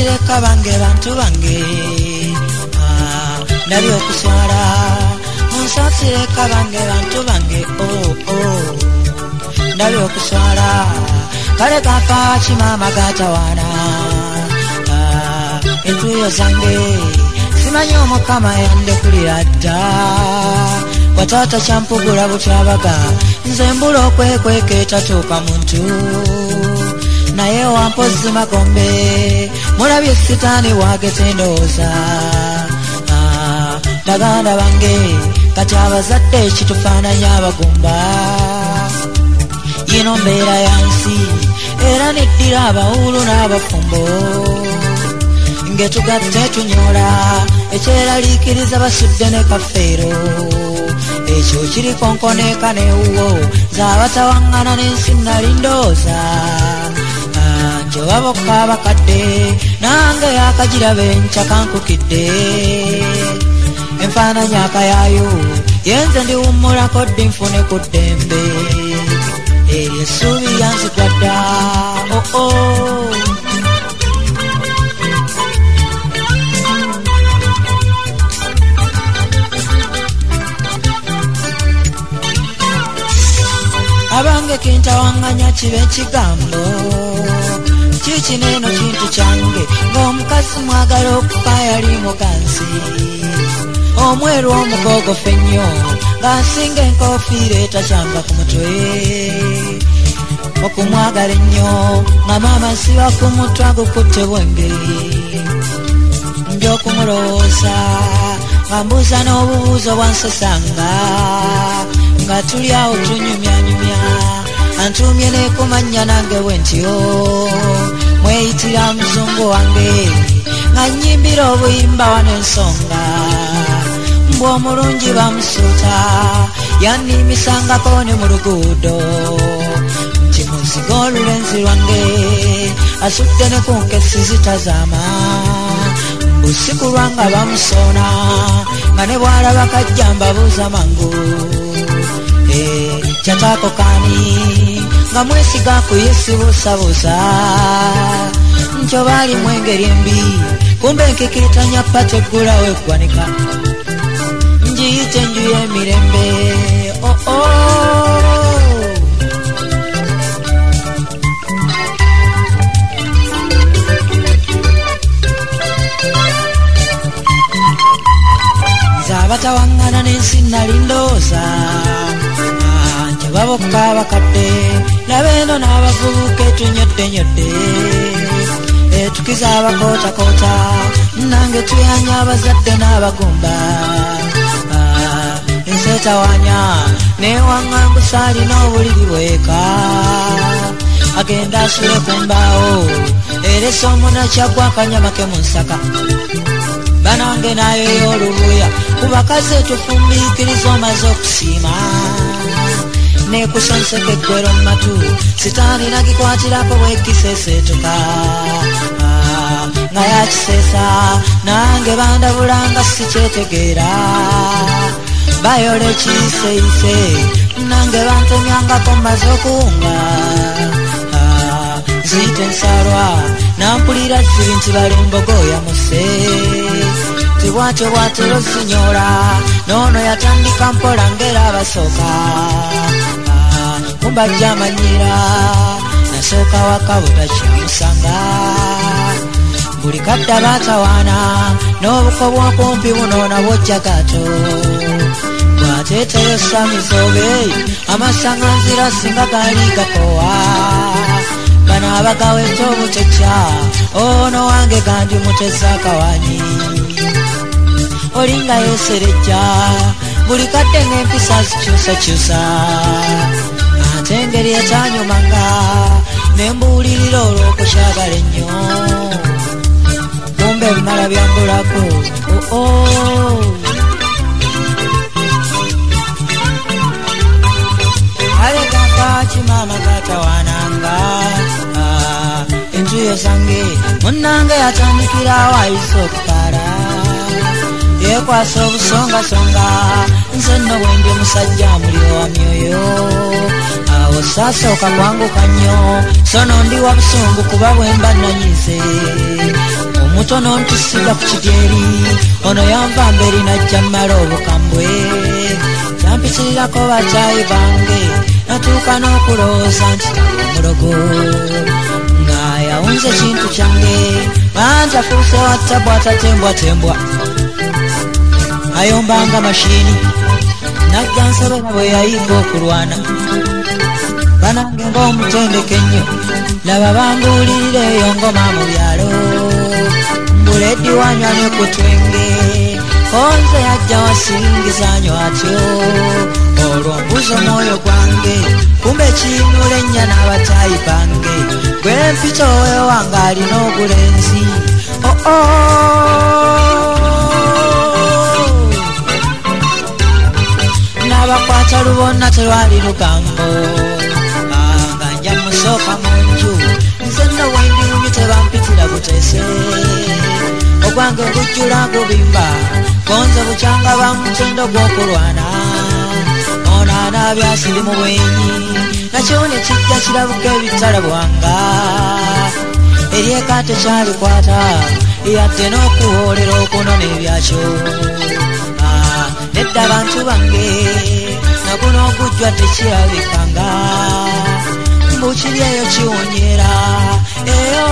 sireka bange bantu bange ndabyo okuswala sireka bange bantu bange ndabyo okuswala kale kafa kimama gatawana entuyo zange simanyi omukama yandekulira dda watata kyampugula bukyabaga nze mbula okwekweka etatuuka muntu naye wampozi magombe mulabye sitaani wagete ndowooza baganda bange kati abazadde ekitufaananya abagumba yino mbeera yansi era neddira abawulu n'abafumbo ngetugatte tunyola ekyeraliikiriza basudde ne kafeero ekyo kiri konkoneeka neewuwo zaabatawaŋŋana n'ensi nali ndooza njoba bokka abakadde nange yakagirabe enkya kankukidde enfaananya akayaayo yenze ndiwummulako ddi nfune ku ddembe eryo essuubi lyanzigwa dda abange kintawaŋŋanya kibe ekigambo kikineeno kintu kyange ng'omukazi mwagala okufa yali muganzi omweru omugogofu ennyo ng'asinga enkofiira etakyamba ku mutwe okumwagala ennyo nga maama nsiba ku mutwe agukutte bwengeri ndy'okumulowooza nga mbuuza n'obubuuzo bwansesanga nga tuli awo tunyumyanyumya antumye nekumanya nange bwentyo mweyitira muzungu wange nga nyimbira obuyimba wano ensonga mbw omulungi bamusuuta yannimisangako ne mu luguudo nti muzigo olulenzi lwange asudde ne ku nkesi zitazaama busiku lwanga bamusoona nga ne bwalaba kajja mbabuuza mangu kyataako kaani nga mwesiga ku Yesu buusabuusa nkyobaalimu engeri embi kumbe nkikitanya pate eggulawo eggwanika njiyite enju y'emirembe nzaabatawaŋŋana n'ensi nali ndooza babokka abakadde nabeeno n'abavubuka etunyoddenyodde etukiza abakootakoota nange tuyanya abazadde n'abagumba enseetawanya newaŋŋangusa alina obuliri bweka agenda asule ku mbaawo eresa omunakyagwa akanyamake mu nsaka banange nayo y'olubuya ku bakazi etufumbiikiriza omaze okusiima nekusonseka eggwero mu matu sitaani nagikwatirako bwekiseeseetuka nga yakiseesa nange bandabulanga sikyetegeera bayola ekiyiseeyise nange bantemyangako mmaze okuwunga ziyita ensalwa nampulira zibi nti balimbogoya muse tibwatyo bwatero zinyoola noono yatandika mpola ngera abasooka mumbajja amanyira nasooka wakabuta kyamusanga buli kadda baatawaana n'obuko bw'okumpi bunoona bwojjagato bwateeteyo samizobe amasaŋŋanzira singa gaali gakowa bano abagaweta obucecca ono wange gandi muteza akawanyi olinga yeserejja buli kadde ng'empisa zikyusakyusa ate engeri etanyumanga nembuulirira olw'okukyagala ennyo kumbe ebimala byambulako alekaka kimama gatawaananga entuyo zange munnange yatandikira awayisa okukaala yekwasa obusongasonga nze nno bwendi musajja muliro wa myoyo awo saasooka kwanguka nnyo so no ndi wa busungu kuba bwe mba nanyize mutono ntusiga ku kidyeri ono yanva mberi najja mmala obukambwe kyampikirirako bakyayi bange natuuka n'okulowooza nti omulogo nga yawunza ekintu kyange bangi afuuse wattabwata tembwatembwa ayombanga mashini najja nsobera bwe yayiga okulwana banange ng'omutendeke nnyo laba bambuulirira eyo ngoma mu byalo mbuledi wanywa ne ku twenge konze yajja wasingiza nnyo atyo olwo mbuza omwoyo gwange kumbe kiinula ennya n'abatayi bange gwe mpita oyo wange alina obulenzi n'abakwata lubonna terwali lugambo nga nja musooka mu nju nze nno wendiwumye tebampitira buteese ogwange ngujjula gubimba konze bukyanga bamutendo gw'okulwana ono anabyasiri mu bwenyi nakyo ne kijja kirabuka ebitala bwanga eryeka tekyalikwata yadde n'okuwoolera okunona ebyakyo nedda abantu bange naguno ogujjwa tekirabikanga mbukiri eyo kiwonyera eyo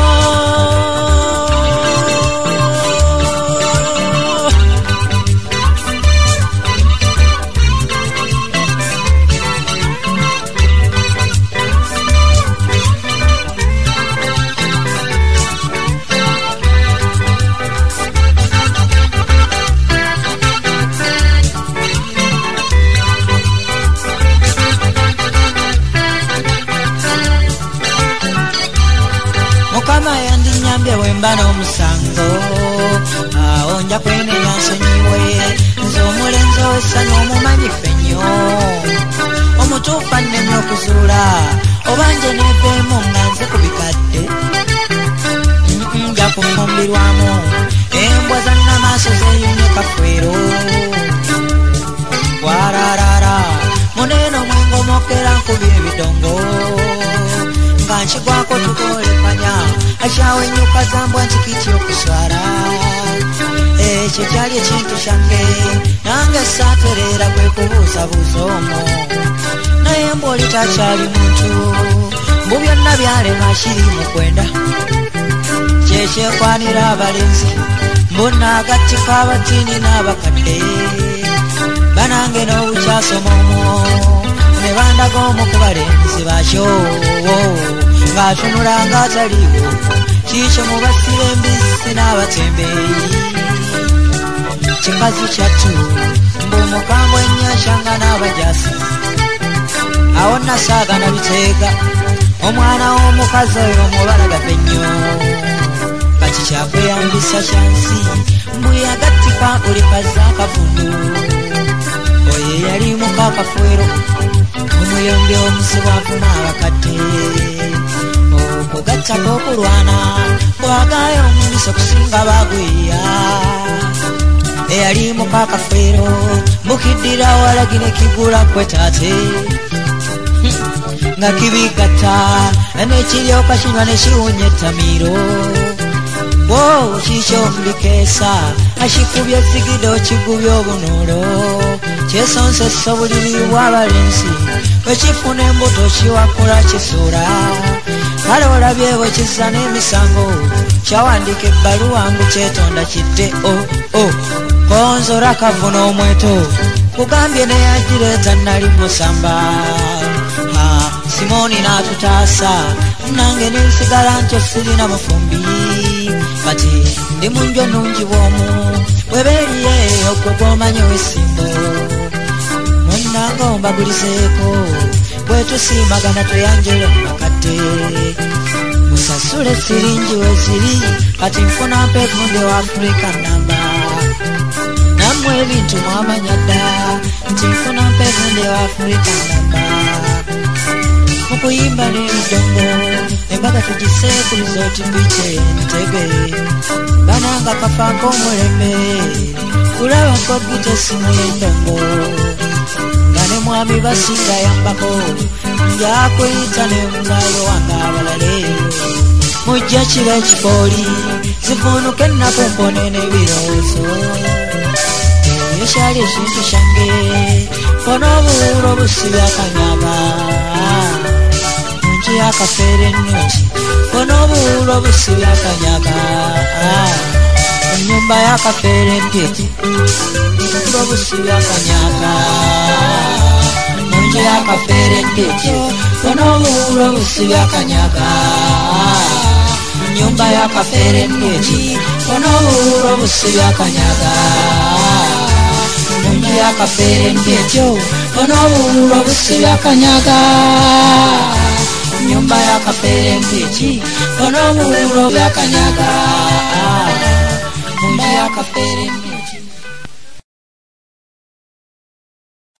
Mukama yandinyambye wemba n'omusango awo nja kwenenya nsonyiwe nze omulenzi ow'essanyu omumanyifu ennyo omutuufu annemye okuzuula oba nje neeveemu nga nze ku bikadde nja kufumbirwamu embwa zannamaaso zeeyunye kafwero wararara muneeno mwengomokera nkubye ebidongo nga nkigwako tukolepanya akyawenyuka zambwa ntikiti okuswala ekyo kyali ekintu kyange nange saatereera kwe kubuuzabuuza omwo naye mbwoli takyali muntu mbu byonna byalema kiri mu kwenda kyekyekwanira abalenzi mbunaagatika abatini n'abakadde banange n'obukyasoma omwo ne bandaga omu ku balenzi bakyo ng'atunula ng'ataliwo kiikyo mu basira embisi n'abatembeeyi kikazi kyattu mbuomukambwe ennyashanga n'abajasi awo nasaagana biteega omwana w'omukazi oyo omubalagabe nnyo kati kyakweyambisa kyansi mbuyagattika buli kaza akavundu oyo yali mukakafwero omuyombi omusibwavu n'abakadde okugattako okulwana bwagaayo omumiso kusinga bagweya eyali mukakafwero mukiddira walagire kigula kwetaate nga kibigatta nekiryoka kinywa nekiwunya ettamiiro kikyo mbikeesa akikubye ezigido kigubye obunuulo kyesonsesa obuliri bw'abalenzi bwekifuna embuto kiwakula kisuula kale olabye bwe kizza n'emisango kyawandika ebbaluwa mbu kyetonda kidde konzora kavuna omweto kugambye neyagireeta nali musamba Simoni n'atutaasa nange nensigala ntyo sirina mufumbi kati ndi munjwa nungi bw'omu bwebeeriye ogwo gw'omanyi ow'essimbo munnanga ombagulizeeko bwetusiimagana tweyanjere mu makadde musasule siringi we ziri kati nfuna mpeekunde wa Africa namba nammwe ebintu mwamanya dda nti nfuna mpeekunde wa Africa namba mukuyimba n'ebidongo embaga tugiseekuliza oti mbice Entebbe bananga kafaako omulembe kulaba kompyuta essimu y'endongo nga ne mwami basinga yambako njakweyita ne mulayo wange abalale mujja kiba ekikooli zivunuke nakumpone n'ebirowoozo eyo kyali ekintu kyange fona obuwulo busibya akanyaga munju yakafeere ennungi fona obuwulo busibya akanyaga ennyumba yakafeere empyeki obuwulo busibya akanyaga munju yakafeere empyeki fona obuwulo busibya akanyaga nyumba yakafeere empyeki fona obuwulo busibya akanyaga munju yakafeere empyeki fona obuwulo busibya akanyaga nyumba yakafeere empyeki fona obuwulo busibya akanyaga munju yakafeere empyeki